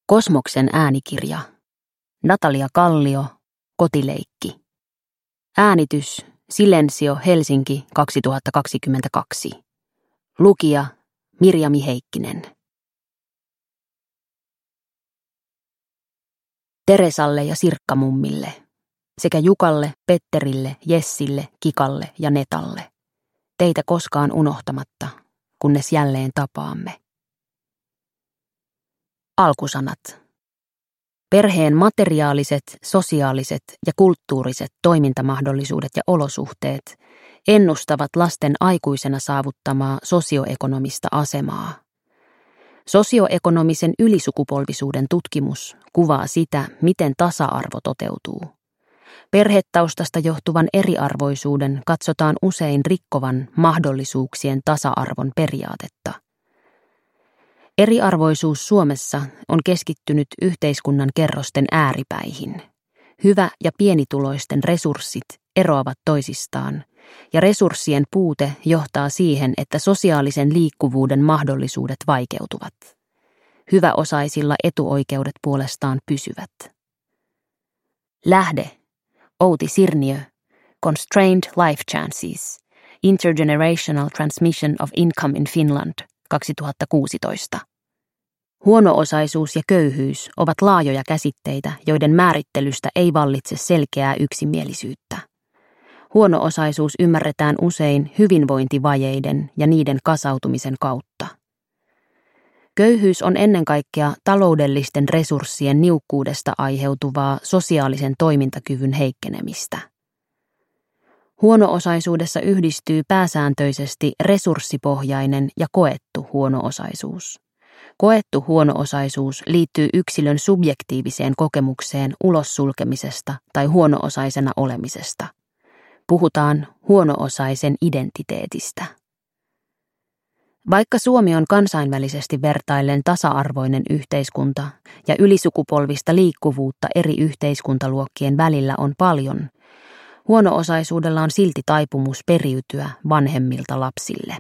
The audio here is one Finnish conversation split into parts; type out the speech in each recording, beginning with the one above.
Kosmoksen äänikirja. Natalia Kallio, Kotileikki. Äänitys Silensio Helsinki 2022. Lukija Mirjami Heikkinen. Teresalle ja Sirkkamummille sekä Jukalle, Petterille, Jessille, Kikalle ja Netalle. Teitä koskaan unohtamatta, kunnes jälleen tapaamme. Alkusanat. Perheen materiaaliset, sosiaaliset ja kulttuuriset toimintamahdollisuudet ja olosuhteet ennustavat lasten aikuisena saavuttamaa sosioekonomista asemaa. Sosioekonomisen ylisukupolvisuuden tutkimus kuvaa sitä, miten tasa-arvo toteutuu. Perhetaustasta johtuvan eriarvoisuuden katsotaan usein rikkovan mahdollisuuksien tasa-arvon periaatetta. Eriarvoisuus Suomessa on keskittynyt yhteiskunnan kerrosten ääripäihin. Hyvä- ja pienituloisten resurssit eroavat toisistaan, ja resurssien puute johtaa siihen, että sosiaalisen liikkuvuuden mahdollisuudet vaikeutuvat. Hyväosaisilla etuoikeudet puolestaan pysyvät. Lähde Outi Sirniö, Constrained Life Chances, Intergenerational Transmission of Income in Finland, 2016. Huono-osaisuus ja köyhyys ovat laajoja käsitteitä, joiden määrittelystä ei vallitse selkeää yksimielisyyttä. Huono-osaisuus ymmärretään usein hyvinvointivajeiden ja niiden kasautumisen kautta. Köyhyys on ennen kaikkea taloudellisten resurssien niukkuudesta aiheutuvaa sosiaalisen toimintakyvyn heikkenemistä. Huono-osaisuudessa yhdistyy pääsääntöisesti resurssipohjainen ja koettu huono-osaisuus. Koettu huono-osaisuus liittyy yksilön subjektiiviseen kokemukseen ulossulkemisesta tai huono-osaisena olemisesta. Puhutaan huono-osaisen identiteetistä. Vaikka Suomi on kansainvälisesti vertaillen tasa-arvoinen yhteiskunta ja ylisukupolvista liikkuvuutta eri yhteiskuntaluokkien välillä on paljon, huono-osaisuudella on silti taipumus periytyä vanhemmilta lapsille.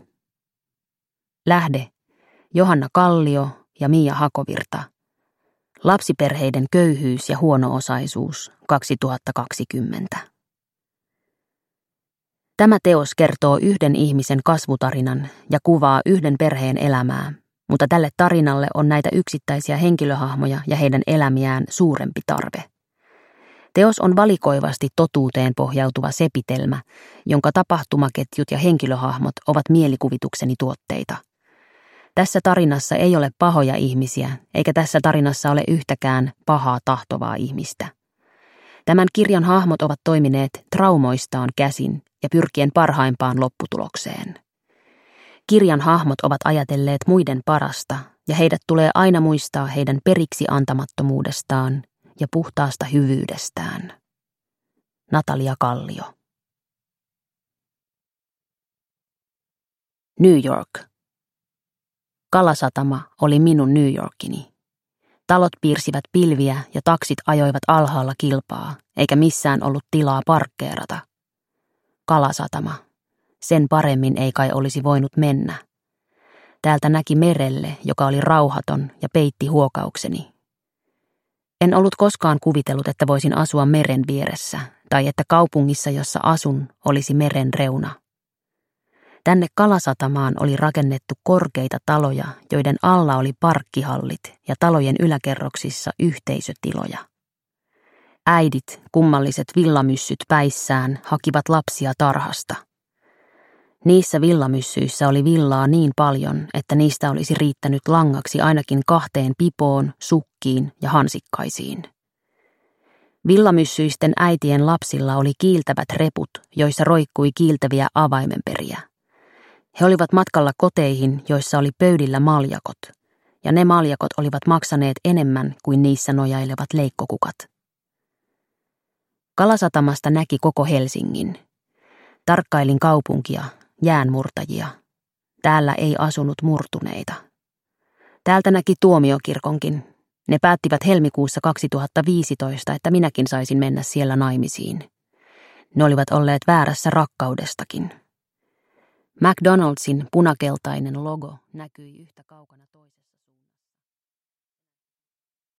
Lähde Johanna Kallio ja Mia Hakovirta. Lapsiperheiden köyhyys ja huono-osaisuus 2020. Tämä teos kertoo yhden ihmisen kasvutarinan ja kuvaa yhden perheen elämää, mutta tälle tarinalle on näitä yksittäisiä henkilöhahmoja ja heidän elämiään suurempi tarve. Teos on valikoivasti totuuteen pohjautuva sepitelmä, jonka tapahtumaketjut ja henkilöhahmot ovat mielikuvitukseni tuotteita. Tässä tarinassa ei ole pahoja ihmisiä, eikä tässä tarinassa ole yhtäkään pahaa tahtovaa ihmistä. Tämän kirjan hahmot ovat toimineet traumoistaan käsin ja pyrkien parhaimpaan lopputulokseen. Kirjan hahmot ovat ajatelleet muiden parasta, ja heidät tulee aina muistaa heidän periksi antamattomuudestaan ja puhtaasta hyvyydestään. Natalia Kallio. New York. Kalasatama oli minun New Yorkini. Talot piirsivät pilviä ja taksit ajoivat alhaalla kilpaa, eikä missään ollut tilaa parkkeerata. Kalasatama. Sen paremmin ei kai olisi voinut mennä. Täältä näki merelle, joka oli rauhaton ja peitti huokaukseni. En ollut koskaan kuvitellut, että voisin asua meren vieressä, tai että kaupungissa, jossa asun, olisi meren reuna. Tänne Kalasatamaan oli rakennettu korkeita taloja, joiden alla oli parkkihallit ja talojen yläkerroksissa yhteisötiloja. Äidit, kummalliset villamyssyt päissään, hakivat lapsia tarhasta. Niissä villamyssyissä oli villaa niin paljon, että niistä olisi riittänyt langaksi ainakin 2 pipoon, sukkiin ja hansikkaisiin. Villamyssyisten äitien lapsilla oli kiiltävät reput, joissa roikkui kiiltäviä avaimenperiä. He olivat matkalla koteihin, joissa oli pöydillä maljakot, ja ne maljakot olivat maksaneet enemmän kuin niissä nojailevat leikkokukat. Kalasatamasta näki koko Helsingin. Tarkkailin kaupunkia, jäänmurtajia. Täällä ei asunut murtuneita. Täältä näki tuomiokirkonkin. Ne päättivät helmikuussa 2015, että minäkin saisin mennä siellä naimisiin. Ne olivat olleet väärässä rakkaudestakin. McDonald'sin punakeltainen logo näkyi yhtä kaukana toisesta.